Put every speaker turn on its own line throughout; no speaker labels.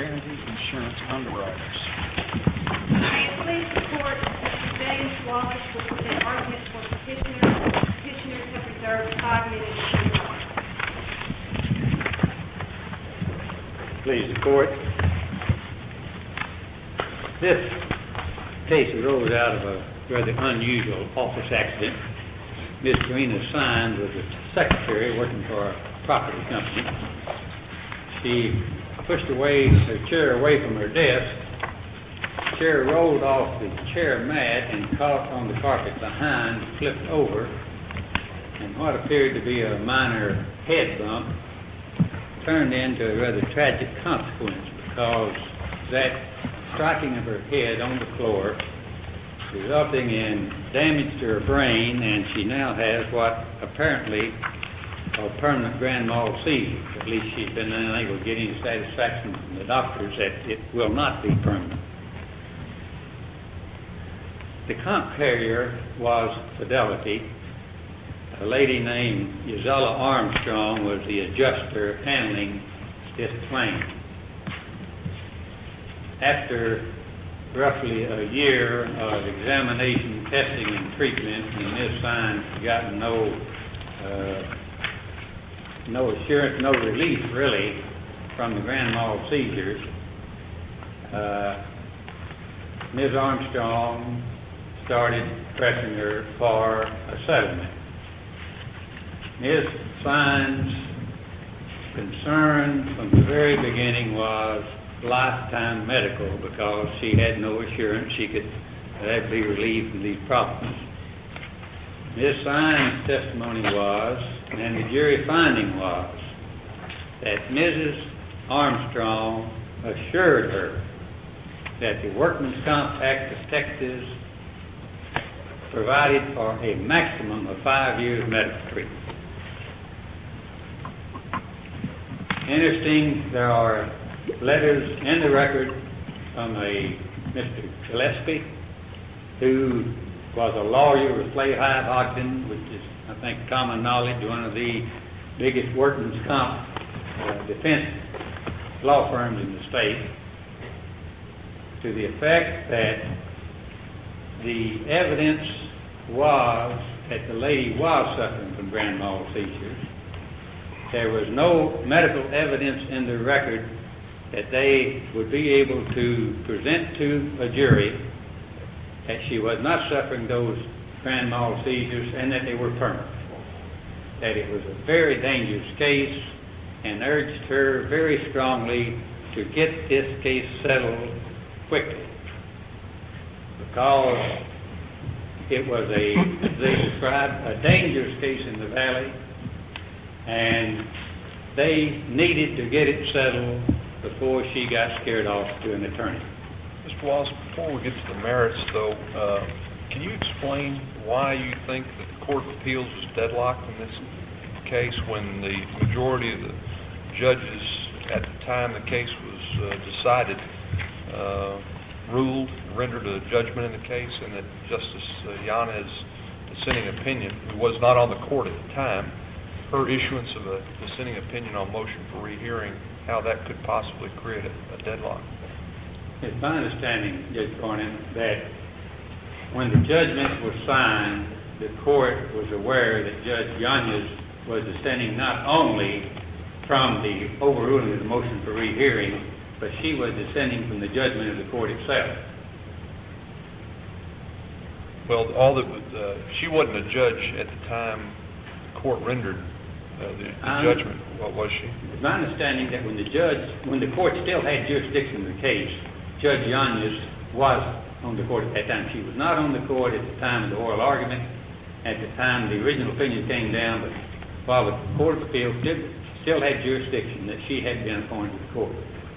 Guarantee Insurance Underwriters.
May it please the Court, Mr. James Wallace will present arguments for petitioners. Petitioners have reserved 5 minutes for rebuttal.
Please, the Court. This case arose out of a rather unusual office accident. Ms. Karina Sines was a secretary working for a property company. She pushed her chair away from her desk. The chair rolled off the chair mat and caught on the carpet behind, flipped over, and what appeared to be a minor head bump turned into a rather tragic consequence, because that striking of her head on the floor resulting in damage to her brain, and she now has what apparently are permanent grand mal seizures. At least she's been unable to get any satisfaction from the doctors that it will not be permanent. The comp carrier was Fidelity. A lady named Uzella Armstrong was the adjuster handling this claim. After roughly a year of examination, testing, and treatment, and Ms. Sines got no assurance, no relief really from the grand mal seizures, Ms. Armstrong started pressing her for a settlement. Ms. Sines' concern from the very beginning was lifetime medical, because she had no assurance she could be relieved from these problems. Ms. Sines' testimony was, and the jury finding was, that Mrs. Armstrong assured her that the Workman's Comp Act of Texas provided for a maximum of 5 years medical treatment. Interesting, there are letters in the record from a Mr. Gillespie, who was a lawyer with Clay Hyde Ogden, which is, I think, common knowledge, one of the biggest workman's comp defense law firms in the state, to the effect that the evidence was that the lady was suffering from grand mal seizures. There was no medical evidence in the record that they would be able to present to a jury that she was not suffering those grand mal seizures and that they were permanent. That it was a very dangerous case, and urged her very strongly to get this case settled quickly, because it was they described a dangerous case in the valley, and they needed to get it settled before she got scared off to an attorney.
Mr. Wallace, before we get to the merits, though, can you explain why you think that the Court of Appeals was deadlocked in this case when the majority of the judges at the time the case was decided rendered a judgment in the case, and that Justice Yanez's dissenting opinion, who was not on the court at the time, her issuance of a dissenting opinion on motion for rehearing, how that could possibly create a deadlock?
It's my understanding, Judge Cornyn, that when the judgment was signed, the court was aware that Judge Yanez was dissenting not only from the overruling of the motion for rehearing, but she was dissenting from the judgment of the court itself.
Well, she wasn't a judge at the time the court rendered the judgment. What was she?
It's my understanding that when the court still had jurisdiction of the case, Judge Yanez was on the court at that time. She was not on the court at the time of the oral argument, at the time the original opinion came down, but while the Court of Appeals still had jurisdiction, that she had been appointed to the court.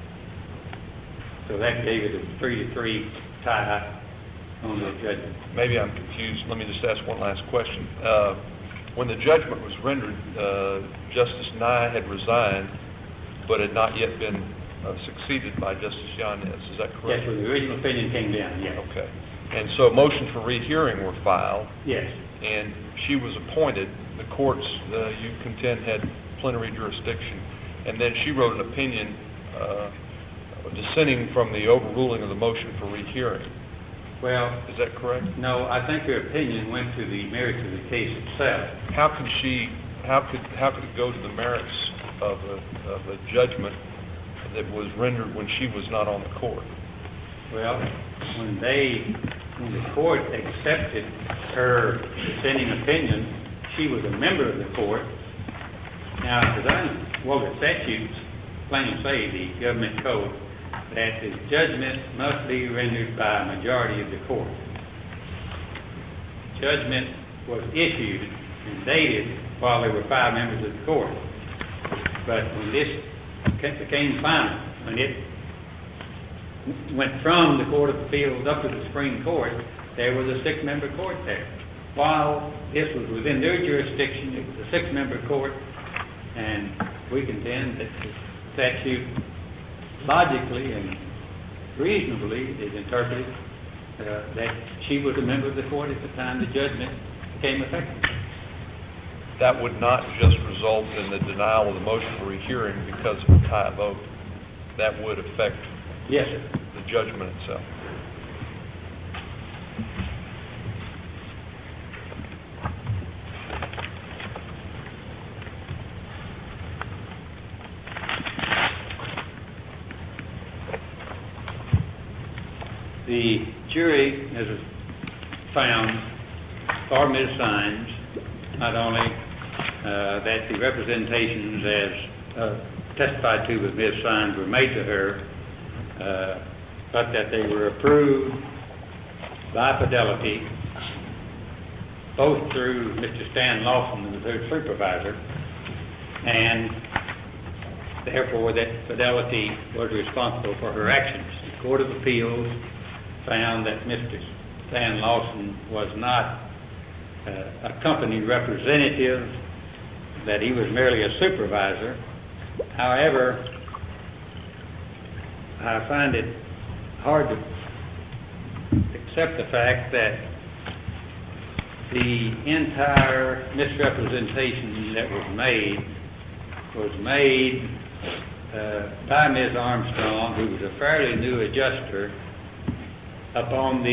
So that gave it a 3-3 tie on the judgment.
Maybe I'm confused. Let me just ask one last question. When the judgment was rendered, Justice Nye had resigned, but had not yet been succeeded by Justice Yanez. Is that correct?
Yes, when the original opinion came down, yes.
Okay. And so a motion for rehearing were filed.
Yes.
And she was appointed. The courts, you contend, had plenary jurisdiction. And then she wrote an opinion dissenting from the overruling of the motion for rehearing.
Well,
Is that correct?
no, I think her opinion went to the merits of the case itself.
How could it go to the merits of a judgment that was rendered when she was not on the court?
Well, when the court accepted her dissenting opinion, she was a member of the court. Now, the statutes plainly say, the government code, that the judgment must be rendered by a majority of the court. Judgment was issued and dated while there were 5 members of the court. But when this became final, when it went from the Court of Appeals up to the Supreme Court, there was a 6-member court there. While this was within their jurisdiction, it was a 6-member court, and we contend that the statute logically and reasonably is interpreted that she was a member of the court at the time the judgment became effective.
That would not just result in the denial of the motion for rehearing because of a tie vote. That would affect
Yes, sir.
the judgment itself.
The jury has found for Ms. Sines not only that the representations as testified to with Ms. Sines were made to her, but that they were approved by Fidelity, both through Mr. Stan Lawson, who was her supervisor, and therefore that Fidelity was responsible for her actions. The Court of Appeals found that Mr. Stan Lawson was not a company representative, that he was merely a supervisor. However, I find it hard to accept the fact that the entire misrepresentation that was made by Ms. Armstrong, who was a fairly new adjuster, upon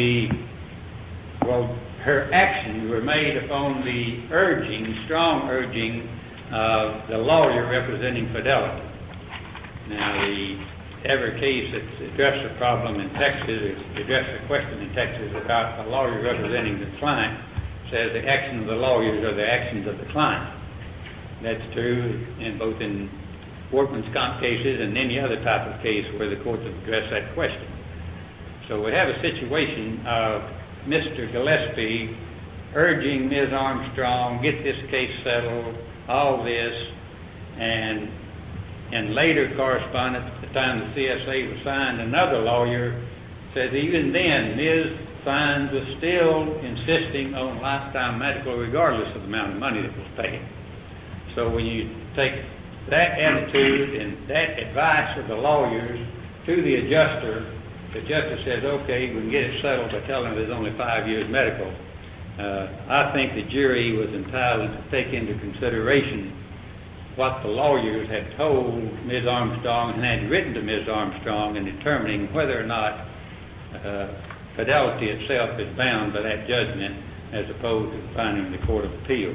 her actions were made upon the strong urging of the lawyer representing Fidelity. Now, every case that's addressed a problem in Texas, addressed a question in Texas about a lawyer representing the client, says the actions of the lawyers are the actions of the client. That's true both in workman's comp cases and any other type of case where the courts have addressed that question. So we have a situation of Mr. Gillespie urging Ms. Armstrong, get this case settled, all this, and in later correspondence at the time the CSA was signed, another lawyer says even then Ms. Sines was still insisting on lifetime medical regardless of the amount of money that was paid. So when you take that attitude and that advice of the lawyers to the adjuster says, okay, we can get it settled by telling them there's only 5 years medical. I think the jury was entitled to take into consideration what the lawyers had told Ms. Armstrong and had written to Ms. Armstrong in determining whether or not Fidelity itself is bound by that judgment as opposed to the finding of the Court of Appeals.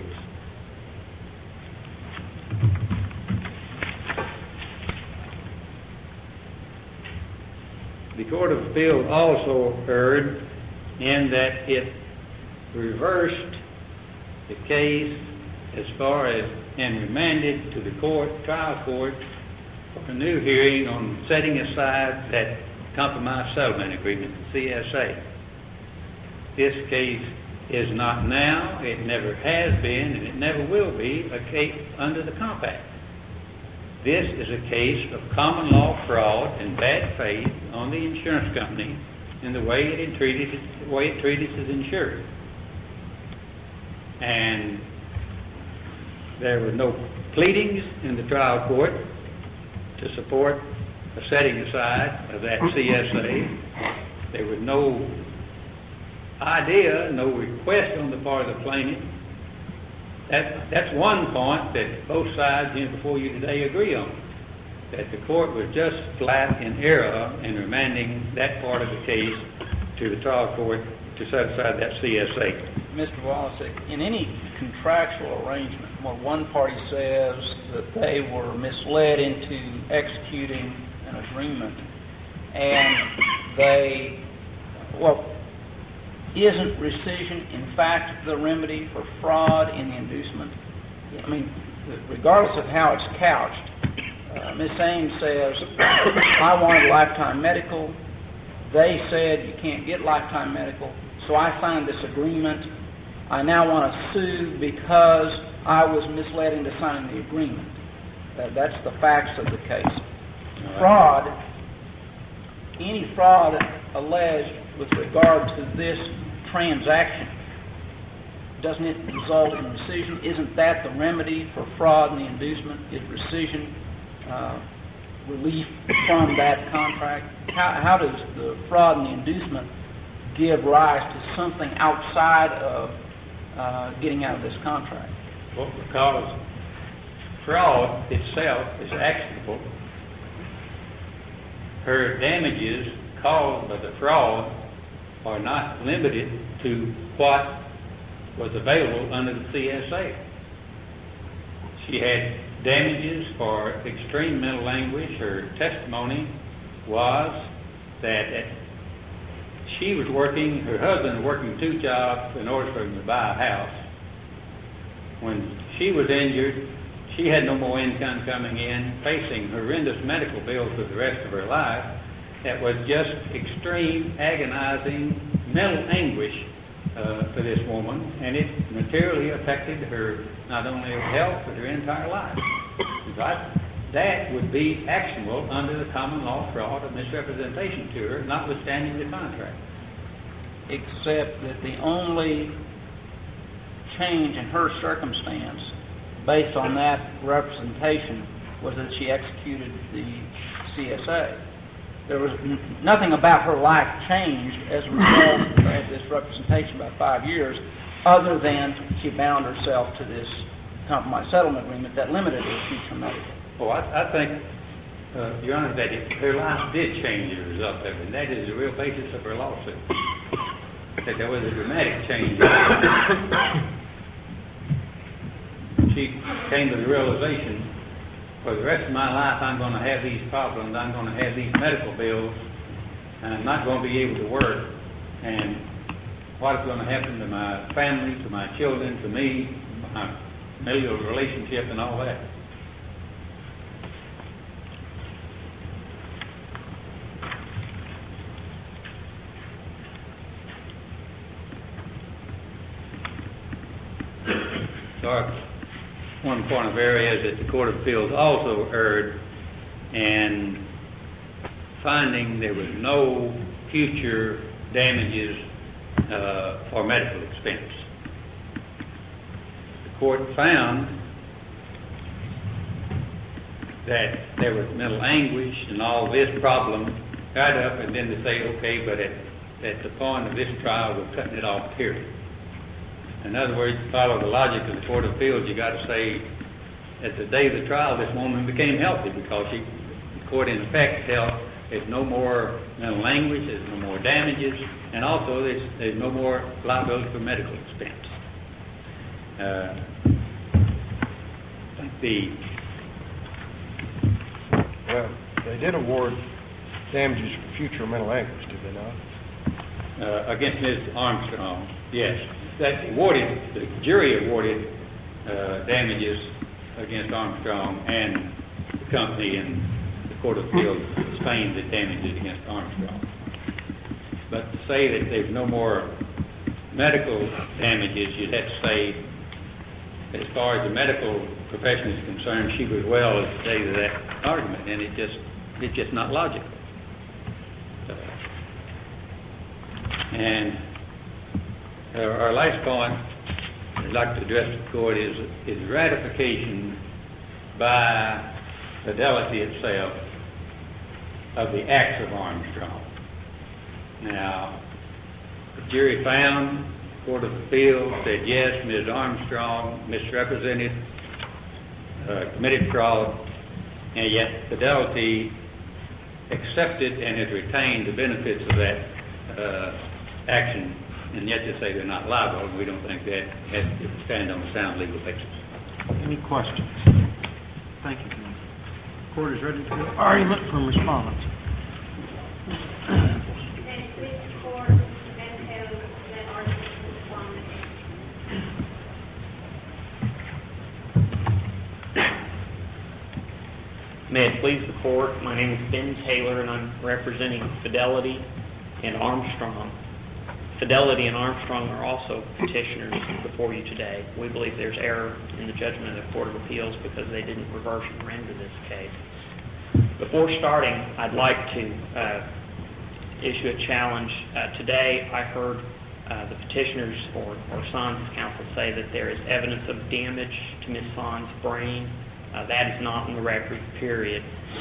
The Court of Appeals also erred in that it reversed the case as far as and remanded to the trial court for a new hearing on setting aside that compromise settlement agreement, the CSA. This case is not now, it never has been, and it never will be a case under the compact. This is a case of common law fraud and bad faith on the insurance company in the way it treated its insured. And there were no pleadings in the trial court to support a setting aside of that CSA. There was no idea, no request on the part of the plaintiff. That's one point that both sides before you today agree on. that the court was just flat in error in remanding that part of the case to the trial court to set aside that CSA.
Mr. Wallace, in any contractual arrangement where one party says that they were misled into executing an agreement and isn't rescission in fact the remedy for fraud in the inducement? I mean, regardless of how it's couched, Ms. Ames says, I wanted lifetime medical. They said you can't get lifetime medical, so I signed this agreement. I now want to sue because I was misled into signing the agreement. That's the facts of the case. Fraud, any fraud alleged with regard to this transaction, doesn't it result in rescission? Isn't that the remedy for fraud in the inducement? Is rescission relief from that contract? How does the fraud in the inducement give rise to something outside of getting out of this contract?
Well, because fraud itself is actionable. Her damages caused by the fraud are not limited to what was available under the CSA. She had damages for extreme mental anguish. Her testimony was that she was working, her husband was working 2 jobs in order for him to buy a house. When she was injured, she had no more income coming in, facing horrendous medical bills for the rest of her life. That was just extreme, agonizing mental anguish for this woman, and it materially affected her, not only her health, but her entire life. Right? That would be actionable under the common law fraud of misrepresentation to her, notwithstanding the contract.
Except that the only change in her circumstance based on that representation was that she executed the CSA. There was nothing about her life changed as a result of this representation about 5 years, other than she bound herself to this compromise settlement agreement that limited her future medical.
Well, I think, Your Honor, that her life did change as a result of it, and that is the real basis of her lawsuit. That there was a dramatic change. She came to the realization, for the rest of my life, I'm going to have these problems, I'm going to have these medical bills, and I'm not going to be able to work, and what is going to happen to my family, to my children, to me, my familial relationship, and all that. So one point of error is that the Court of Appeals also erred in finding there was no future damages for medical expense. The court found that there was mental anguish and all this problem got up, and then to say, okay, but at the point of this trial, we're cutting it off, period. In other words, to follow the logic of the Court of Appeals, you got to say, at the day of the trial, this woman became healthy because the court, in effect, held there's no more mental anguish, there's no more damages, and also there's no more liability for medical expense. I think
Well, they did award damages for future mental anguish, did they not?
Against Ms. Armstrong, yes. The jury awarded damages against Armstrong and the company, and the Court of Appeals sustained the damages against Armstrong. But to say that there's no more medical damages, you'd have to say, as far as the medical profession is concerned, she was well at the date of that argument, and it's just not logical. And our last point I'd like to address the court is ratification by Fidelity itself of the acts of Armstrong. Now, the jury found, the Court of Appeals said yes, Ms. Armstrong misrepresented, committed fraud, and yet Fidelity accepted and has retained the benefits of that action, and yet they say they're not liable, and we don't think that has to stand on a sound legal basis.
Any questions? Thank you, Commissioner. Court is ready for argument from respondents.
May it please the court, Ben Taylor, present argument for respondent.
May it please the court, my name is Ben Taylor and I'm representing Fidelity and Armstrong. Fidelity and Armstrong are also petitioners before you today. We believe there's error in the judgment of the Court of Appeals because they didn't reverse and render this case. Before starting, I'd like to issue a challenge. Today I heard the petitioners or Son's counsel say that there is evidence of damage to Ms. Son's brain. That is not in the record, period.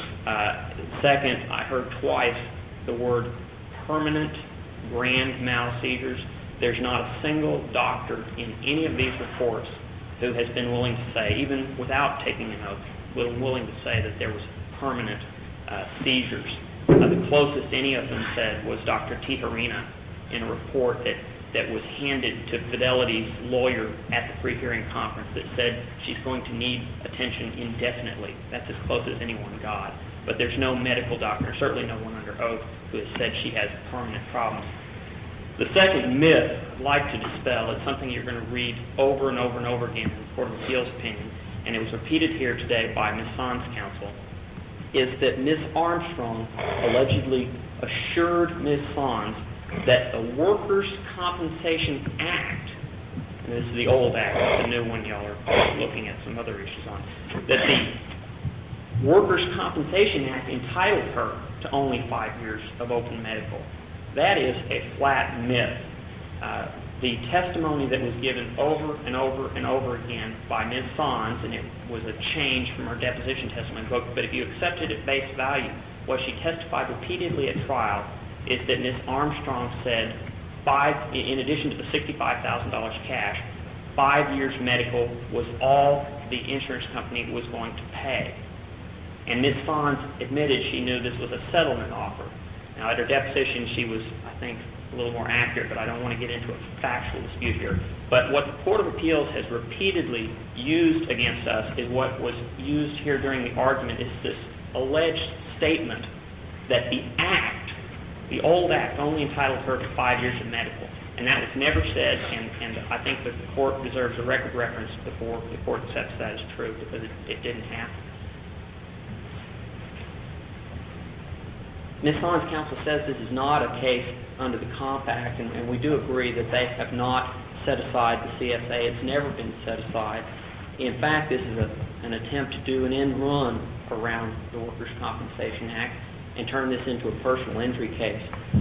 Second, I heard twice the word permanent grand mal seizures. There's not a single doctor in any of these reports who has been willing to say, even without taking an oath, willing to say that there was permanent seizures. The closest any of them said was Dr. Tijerina in a report that was handed to Fidelity's lawyer at the pre-hearing conference that said she's going to need attention indefinitely. That's as close as anyone got. But there's no medical doctor, certainly no one under oath, who has said she has permanent problems. The second myth I'd like to dispel is something you're going to read over and over and over again in the Court of Appeals opinion, and it was repeated here today by Ms. Son's counsel, is that Ms. Armstrong allegedly assured Ms. Sons that the Workers' Compensation Act, and this is the old act, the new one y'all are looking at some other issues on, that the Workers' Compensation Act entitled her to only 5 years of open medical. That is a flat myth. The testimony that was given over and over and over again by Ms. Sons, and it was a change from her deposition testimony book, but if you accept it at face value, what she testified repeatedly at trial is that Ms. Armstrong said, in addition to the $65,000 cash, 5 years medical was all the insurance company was going to pay. And Ms. Sons admitted she knew this was a settlement offer. Now, at her deposition, she was, I think, a little more accurate, but I don't want to get into a factual dispute here. But what the Court of Appeals has repeatedly used against us is what was used here during the argument is this alleged statement that the act, the old act, only entitled her to 5 years of medical. And that was never said, and I think the Court deserves a record reference before the Court accepts that as true, because it didn't happen. Ms. Sons' counsel says this is not a case under the compact, and we do agree that they have not set aside the CSA. It's never been set aside. In fact, this is an attempt to do an end run around the Workers' Compensation Act and turn this into a personal injury case.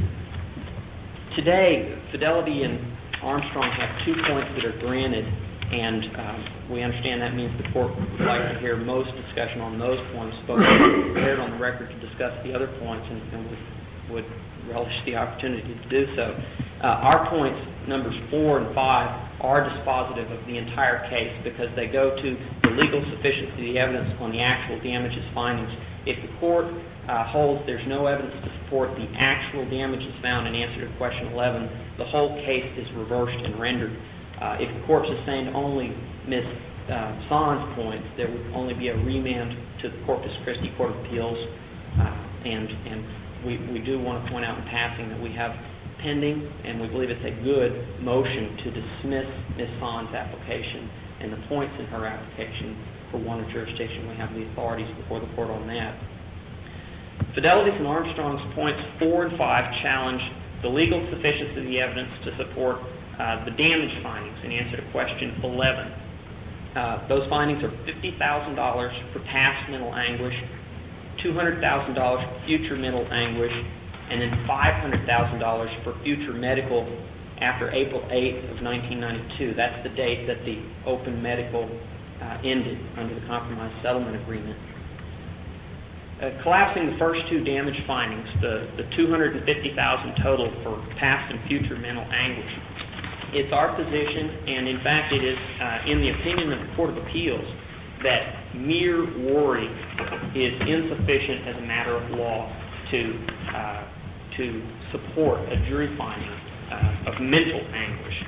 Today, Fidelity and Armstrong have 2 points that are granted, and we understand that means the Court would like to hear most discussion on those points, but we're prepared on the record to discuss the other points and would relish the opportunity to do so. Our points, numbers 4 and 5, are dispositive of the entire case because they go to the legal sufficiency of the evidence on the actual damages findings. If the Court holds there's no evidence to support the actual damages found in answer to question 11, the whole case is reversed and rendered. If the Court sustained only Ms. Sons' points, there would only be a remand to the Corpus Christi Court of Appeals, and we do want to point out in passing that we have pending, and we believe it's a good motion to dismiss Ms. Sons' application and the points in her application for one of jurisdiction. We have the authorities before the Court on that. Fidelity's and Armstrong's points 4 and 5 challenge the legal sufficiency of the evidence to support the damage findings in answer to question 11. Those findings are $50,000 for past mental anguish, $200,000 for future mental anguish, and then $500,000 for future medical after April 8th of 1992. That's the date that the open medical ended under the compromise settlement agreement. Collapsing the first 2 damage findings, the $250,000 total for past and future mental anguish, it's our position, and in fact it is in the opinion of the Court of Appeals, that mere worry is insufficient as a matter of law to support a jury finding of mental anguish.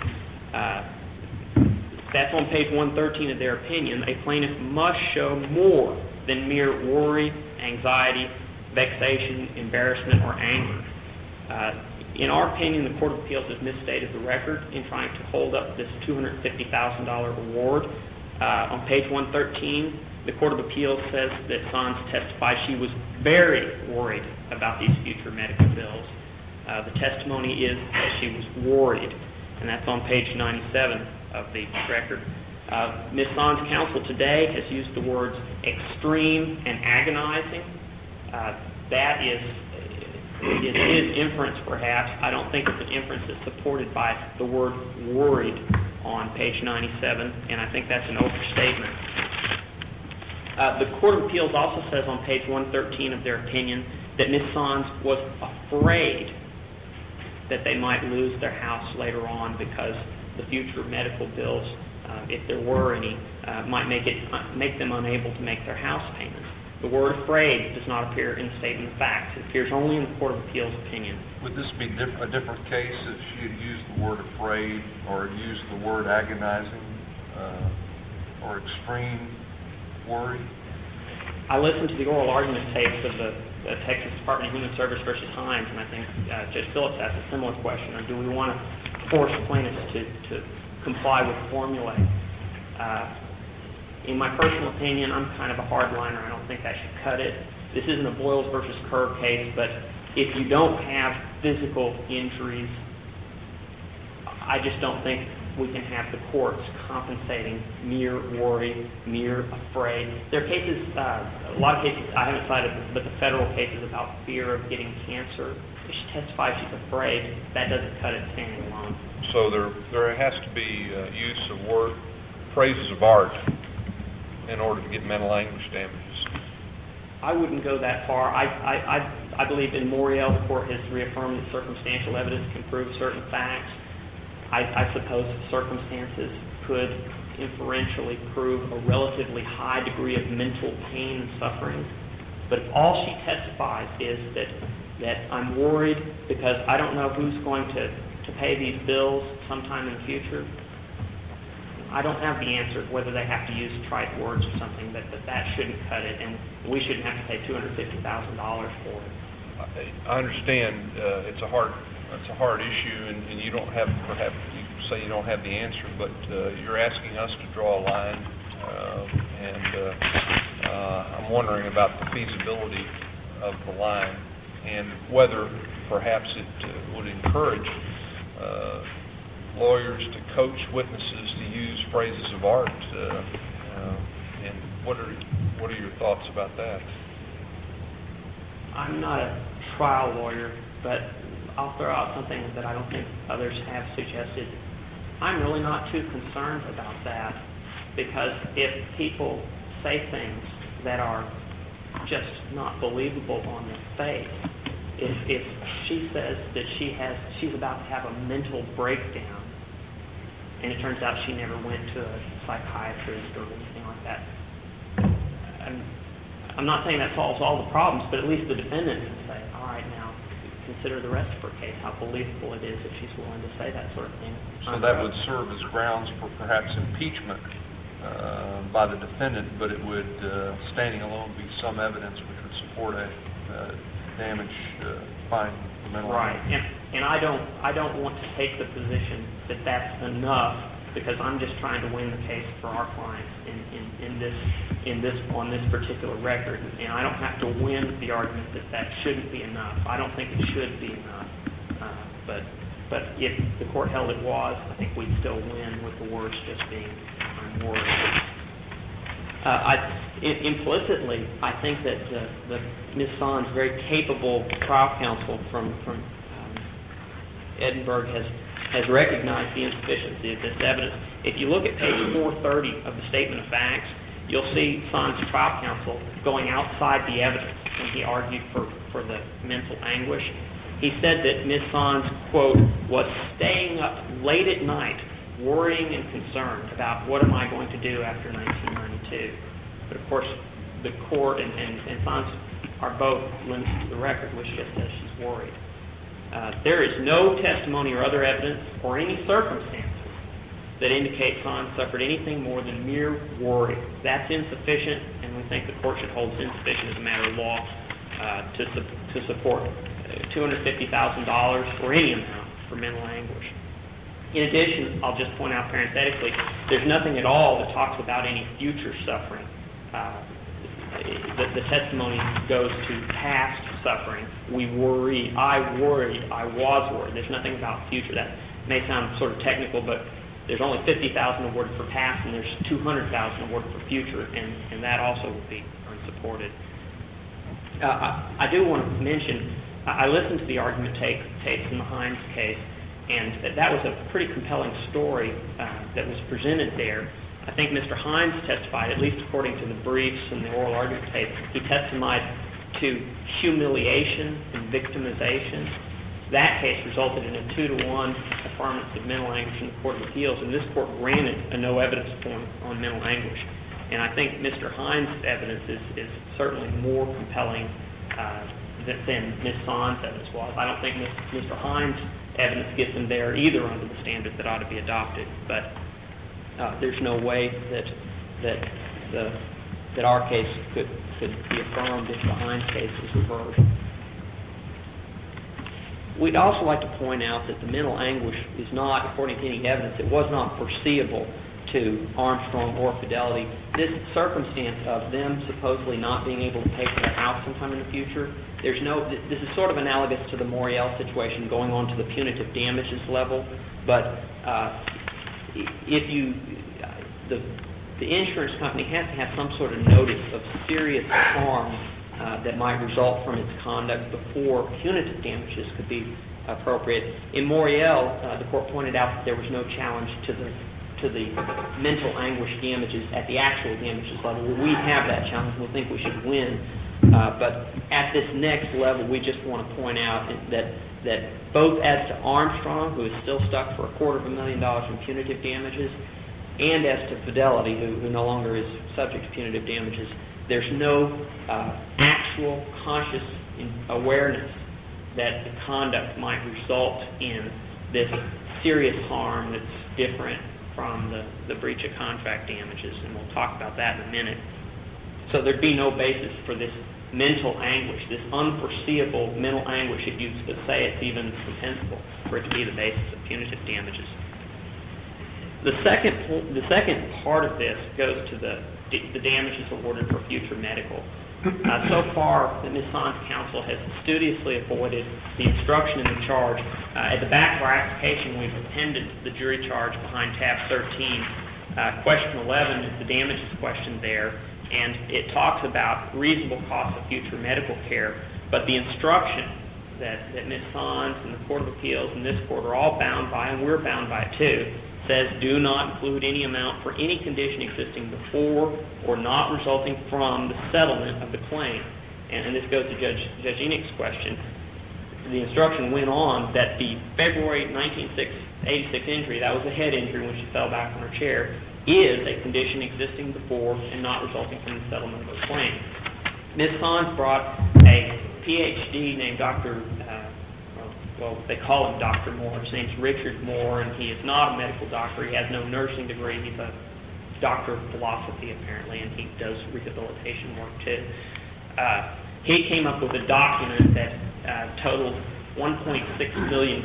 That's on page 113 of their opinion. A plaintiff must show more than mere worry, anxiety, vexation, embarrassment, or anger. In our opinion, the Court of Appeals has misstated the record in trying to hold up this $250,000 reward. On page 113, the Court of Appeals says that Sanz testified she was very worried about these future medical bills. The testimony is that she was worried, and that's on page 97 of the record. Ms. Sanz' counsel today has used the words extreme and agonizing. That is inference, perhaps. I don't think it's an inference that's supported by the word worried on page 97, and I think that's an overstatement. The Court of Appeals also says on page 113 of their opinion that Ms. Sanz was afraid that they might lose their house later on because the future medical bills, if there were any, might make them unable to make their house payments. The word afraid does not appear in the statement of facts. It appears only in the Court of Appeals opinion.
Would this be a different case if she had used the word afraid or used the word agonizing or extreme worry?
I listened to the oral argument tapes of the Texas Department of Human Service versus Hines, and I think Judge Phillips asked a similar question, or do we want to force plaintiffs to comply with the formulae? In my personal opinion, I'm kind of a hardliner. I don't think that should cut it. This isn't a Boyles versus Kerr case, but if you don't have physical injuries, I just don't think we can have the courts compensating mere worry, mere afraid. There are cases, a lot of cases I haven't cited, but the federal cases about fear of getting cancer. If she testifies she's afraid, that doesn't cut it standing alone.
So there has to be use of phrases of art in order to get mental anguish damages.
I wouldn't go that far. I believe in Morial, the court has reaffirmed that circumstantial evidence can prove certain facts. I suppose circumstances could inferentially prove a relatively high degree of mental pain and suffering. But all she testifies is that I'm worried because I don't know who's going to pay these bills sometime in the future. I don't have the answer whether they have to use trite words or something, but that shouldn't cut it, and we shouldn't have to pay $250,000 for it.
I understand it's a hard issue, and you don't have, perhaps you say you don't have the answer, but you're asking us to draw a line, and I'm wondering about the feasibility of the line and whether perhaps it would encourage lawyers to coach witnesses to use phrases of art. And what are your thoughts about that?
I'm not a trial lawyer, but I'll throw out something that I don't think others have suggested. I'm really not too concerned about that, because if people say things that are just not believable on the face, if she says that she's about to have a mental breakdown, and it turns out she never went to a psychiatrist or anything like that, I'm not saying that solves all the problems, but at least the defendant can say, all right, now consider the rest of her case, how believable it is if she's willing to say that sort of thing.
So that would serve as grounds for perhaps impeachment by the defendant, but it would, standing alone, be some evidence which would support a damage finding for mental
right.
health.
And I don't want to take the position that that's enough, because I'm just trying to win the case for our clients on this particular record, and I don't have to win the argument that shouldn't be enough. I don't think it should be enough, but if the court held it was, I think we'd still win with the words just being I'm worried. Implicitly, I think that Ms. Sanz, very capable trial counsel from Edinburgh, has recognized the insufficiency of this evidence. If you look at page 430 of the Statement of Facts, you'll see Sanz' trial counsel going outside the evidence when he argued for the mental anguish. He said that Ms. Sanz, quote, was staying up late at night, worrying and concerned about what am I going to do after 1992. But of course, the court and Fonz are both limited to the record, which just says she's worried. There is no testimony or other evidence or any circumstances that indicate Fonz suffered anything more than mere worry. That's insufficient, and we think the court should hold it insufficient as a matter of law to support $250,000 or any amount for mental anguish. In addition, I'll just point out parenthetically, there's nothing at all that talks about any future suffering. The testimony goes to past suffering. We worry, I worried, I was worried. There's nothing about future. That may sound sort of technical, but there's only $50,000 awarded for past, and there's $200,000 awarded for future, and that also would be unsupported. I do want to mention, I listened to the argument tapes in the Hines case, and that was a pretty compelling story that was presented there. I think Mr. Hines testified, at least according to the briefs and the oral argument tape, he testified to humiliation and victimization. That case resulted in a 2-to-1 affirmance of mental anguish in the Court of Appeals, and this court granted a no evidence point on mental anguish. And I think Mr. Hines' evidence is certainly more compelling than Ms. Fonz' evidence was. I don't think Mr. Hines' evidence gets him there either under the standards that ought to be adopted, but there's no way that our case could be affirmed if the Hines case was reversed. We'd also like to point out that the mental anguish is not, according to any evidence, it was not foreseeable to Armstrong or Fidelity. This circumstance of them supposedly not being able to pay for their house sometime in the future, this is sort of analogous to the Morial situation going on to the punitive damages level, but the insurance company has to have some sort of notice of serious harm that might result from its conduct before punitive damages could be appropriate. In Morial, the court pointed out that there was no challenge to the mental anguish damages at the actual damages level. We have that challenge. We think we should win. But at this next level, we just want to point out that both as to Armstrong, who is still stuck for $250,000 in punitive damages, and as to Fidelity, who no longer is subject to punitive damages, there's no actual conscious awareness that the conduct might result in this serious harm that's different from the breach of contract damages, and we'll talk about that in a minute. So there'd be no basis for this mental anguish, this unforeseeable mental anguish, if you could say it's even compensable, for it to be the basis of punitive damages. The second part of this goes to the damages awarded for future medical. So far, the Ms. Fonz counsel has studiously avoided the instruction in the charge. At the back of our application, we've appended the jury charge behind tab 13. Question 11 is the damages question there, and it talks about reasonable cost of future medical care, but the instruction that Ms. Fonz and the Court of Appeals and this court are all bound by, and we're bound by it too, says do not include any amount for any condition existing before or not resulting from the settlement of the claim. And this goes to Judge Enoch's question. The instruction went on that the February 1986 injury, that was a head injury when she fell back on her chair, is a condition existing before and not resulting from the settlement of her claim. Ms. Fonz brought a Ph.D. named Dr. Well, they call him Dr. Moore. His name's Richard Moore, and he is not a medical doctor. He has no nursing degree. He's a doctor of philosophy, apparently, and he does rehabilitation work, too. He came up with a document that totaled $1.6 million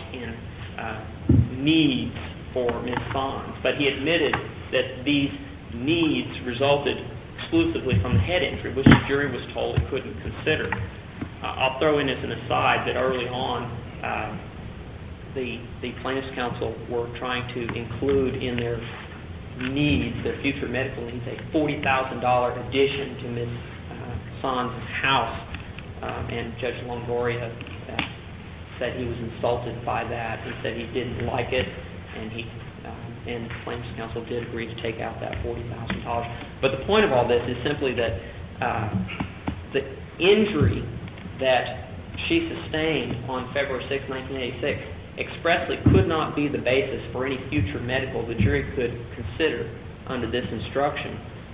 in needs for Ms. Fonz, but he admitted that these needs resulted exclusively from the head injury, which the jury was told it couldn't consider. I'll throw in as an aside that early on, the plaintiff's counsel were trying to include in their needs, their future medical needs, a $40,000 addition to Ms. Fonz's house, and Judge Longoria said he was insulted by that. He said he didn't like it, and the plaintiff's counsel did agree to take out that $40,000. But the point of all this is simply that the injury that she sustained on February 6, 1986 expressly could not be the basis for any future medical the jury could consider under this instruction.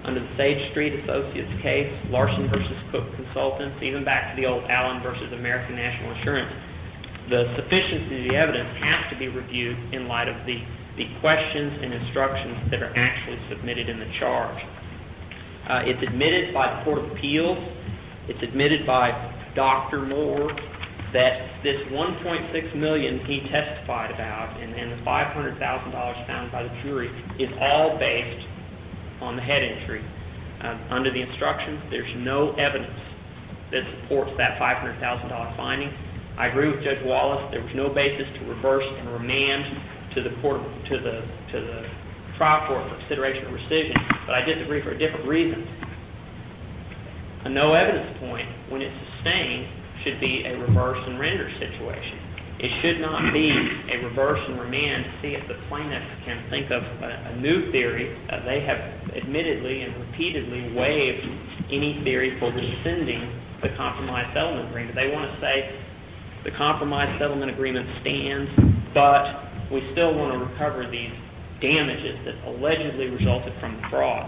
under the Sage Street Associates case, Larson versus Cook Consultants, even back to the old Allen versus American National Insurance, the sufficiency of the evidence has to be reviewed in light of the questions and instructions that are actually submitted in the charge. It's admitted by the Court of Appeals. It's admitted by Dr. Moore that this $1.6 million he testified about and the $500,000 found by the jury is all based on the head injury. Under the instructions, there's no evidence that supports that $500,000 finding. I agree with Judge Wallace. There was no basis to reverse and remand to the court, to the trial court for consideration of rescission, but I disagree for a different reason. A no evidence point, when it's sustained, should be a reverse and render situation. It should not be a reverse and remand to see if the plaintiff can think of a new theory. They have admittedly and repeatedly waived any theory for rescinding the compromise settlement agreement. They want to say the compromise settlement agreement stands, but we still want to recover these damages that allegedly resulted from the fraud.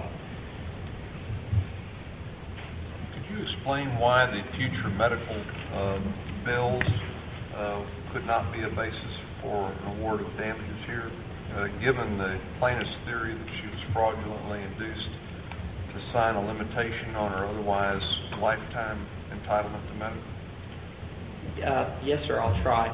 Could you explain why the future medical bills could not be a basis for an award of damages here, given the plaintiff's theory that she was fraudulently induced to sign a limitation on her otherwise lifetime entitlement to medical?
Yes, sir, I'll try.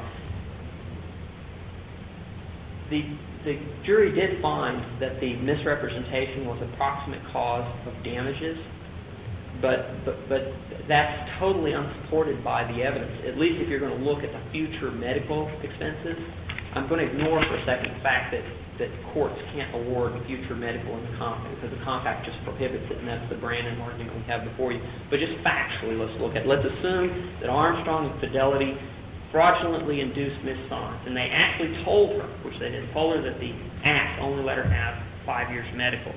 The jury did find that the misrepresentation was a proximate cause of damages, but that's totally unsupported by the evidence. At least if you're going to look at the future medical expenses, I'm going to ignore for a second the fact that courts can't award future medical in the compact because the compact just prohibits it, and that's the Brandon argument we have before you. But just factually, let's assume that Armstrong and Fidelity fraudulently induced Ms. Sons, and they actually told her, which they did, told her that the Act only let her have 5 years medical.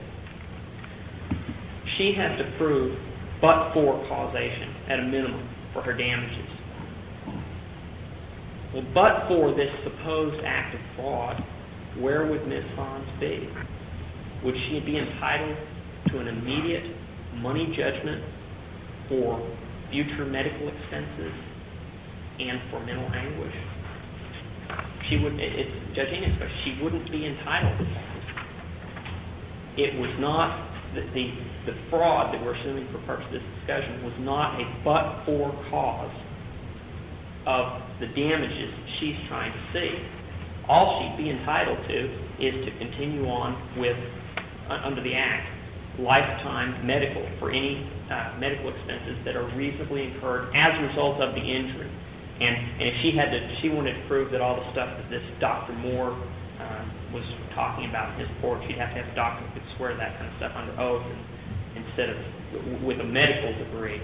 She has to prove but-for causation at a minimum for her damages. Well, but for this supposed act of fraud, where would Ms. Sons be? Would she be entitled to an immediate money judgment for future medical expenses and for mental anguish? She would, Judge Ennis, but she wouldn't be entitled to that. It was not, the fraud that we're assuming for purpose of this discussion was not a but-for cause of the damages she's trying to see. All she'd be entitled to is to continue on with, under the Act, lifetime medical for any medical expenses that are reasonably incurred as a result of the injury. And if she wanted to prove that all the stuff that this Dr. Moore was talking about in his report, she'd have to have a doctor who could swear that kind of stuff under oath instead of with a medical degree.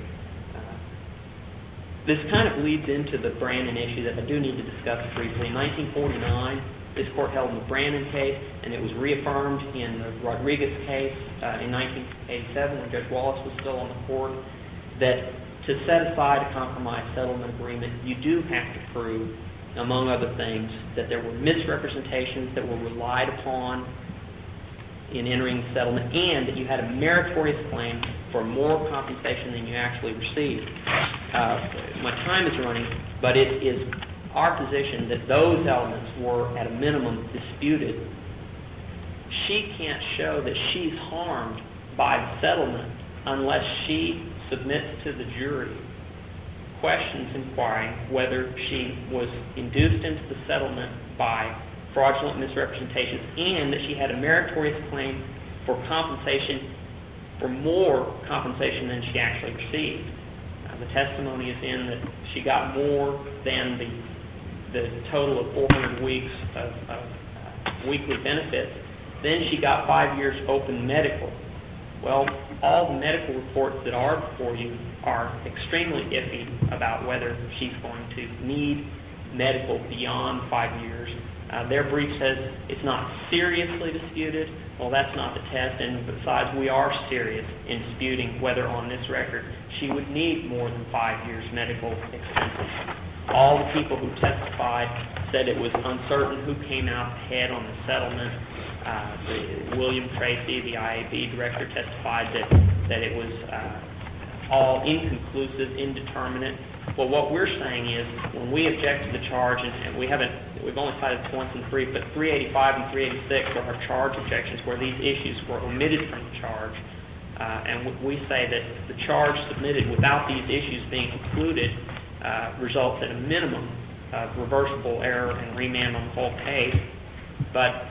This kind of leads into the Brandon issue that I do need to discuss briefly. In 1949, this court held in the Brandon case, and it was reaffirmed in the Rodriguez case in 1987 when Judge Wallace was still on the court, that to set aside a compromise settlement agreement, you do have to prove, among other things, that there were misrepresentations that were relied upon in entering the settlement, and that you had a meritorious claim for more compensation than you actually received. My time is running, but it is our position that those elements were, at a minimum, disputed. She can't show that she's harmed by the settlement unless she submits to the jury questions inquiring whether she was induced into the settlement by fraudulent misrepresentations and that she had a meritorious claim for compensation, for more compensation than she actually received. The testimony is in that she got more than the total of 400 weeks of weekly benefits. Then she got 5 years open medical. Well, all the medical reports that are before you are extremely iffy about whether she's going to need medical beyond 5 years. Their brief says it's not seriously disputed. Well, that's not the test, and besides, we are serious in disputing whether on this record she would need more than 5 years medical expenses. All the people who testified said it was uncertain who came out ahead on the settlement. William Tracy, the IAB director, testified that it was all inconclusive, indeterminate. Well, what we're saying is when we object to the charge, and we've only cited points in the brief, but 385 and 386 are our charge objections where these issues were omitted from the charge. And we say that the charge submitted without these issues being included results in a minimum of reversible error and remand on the whole case. But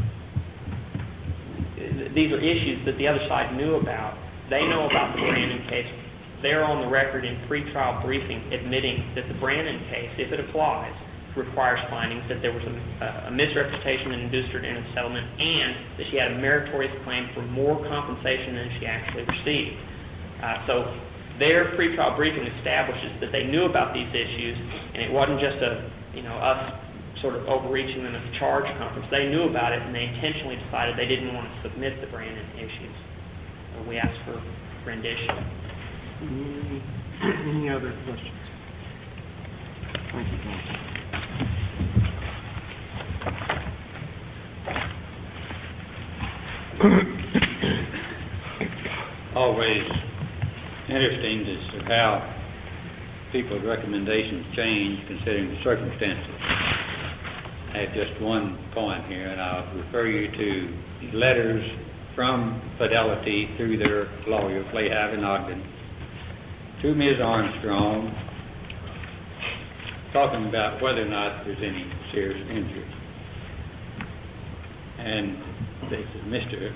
these are issues that the other side knew about. They know about the Brandon case. They're on the record in pretrial briefing admitting that the Brandon case, if it applies, requires findings that there was a misrepresentation that induced her to enter the settlement and that she had a meritorious claim for more compensation than she actually received. So their pretrial briefing establishes that they knew about these issues, and it wasn't just us sort of overreaching them at the charge conference. They knew about it, and they intentionally decided they didn't want to submit the Brandon issues. So we asked for rendition.
Any other questions? Thank you, counsel.
Always interesting as to how people's recommendations change considering the circumstances. I have just one point here, and I'll refer you to letters from Fidelity through their lawyer, Flahav and Ogden, to Ms. Armstrong, talking about whether or not there's any serious injury. And this is Mr.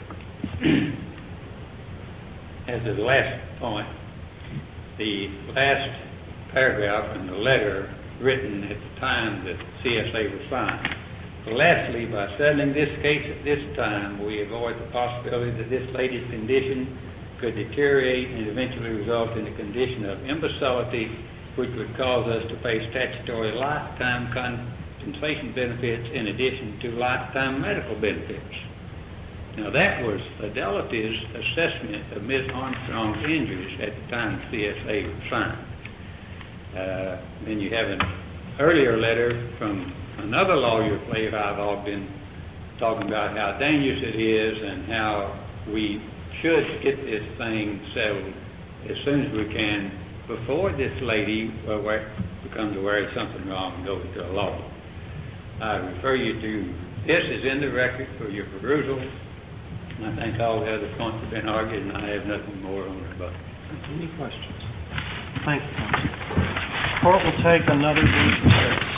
As to the last point, the last paragraph in the letter written at the time that CSA was signed. Lastly, by settling this case at this time, we avoid the possibility that this lady's condition could deteriorate and eventually result in a condition of imbecility which would cause us to pay statutory lifetime compensation benefits in addition to lifetime medical benefits. Now that was Fidelity's assessment of Ms. Armstrong's injuries at the time CSA was signed. Then you have an earlier letter from another lawyer, Flahav Ogden, talking about how dangerous it is and how we should get this thing settled as soon as we can before this lady becomes aware of something wrong and goes to a lawyer. I refer you to this is in the record for your perusal, and I think all the other points have been argued, and I have nothing more on it.
Any questions? Thank you, counsel. Court will take another brief recess.